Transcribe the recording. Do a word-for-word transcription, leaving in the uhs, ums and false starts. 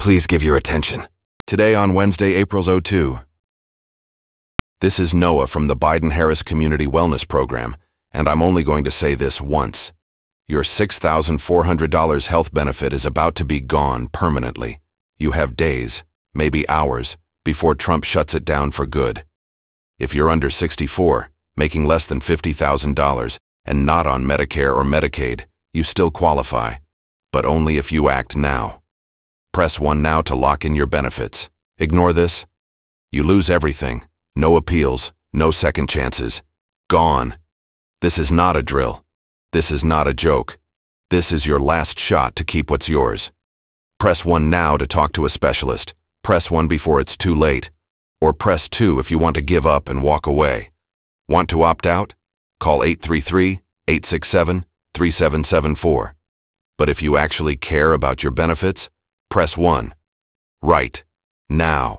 Please give your attention. Today on Wednesday, April second. This is Noah from the Biden-Harris Community Wellness Program, and I'm only going to say this once. Your six thousand four hundred dollars health benefit is about to be gone permanently. You have days, maybe hours, before Trump shuts it down for good. If you're under sixty-four, making less than fifty thousand dollars, and not on Medicare or Medicaid, you still qualify, but only if you act now. Press one now to lock in your benefits. Ignore this. You lose everything. No appeals, no second chances. Gone. This is not a drill. This is not a joke. This is your last shot to keep what's yours. Press one now to talk to a specialist. Press one before it's too late. Or press two if you want to give up and walk away. Want to opt out? Call eight three three, eight six seven, three seven seven four. But if you actually care about your benefits, press one. Right. Now.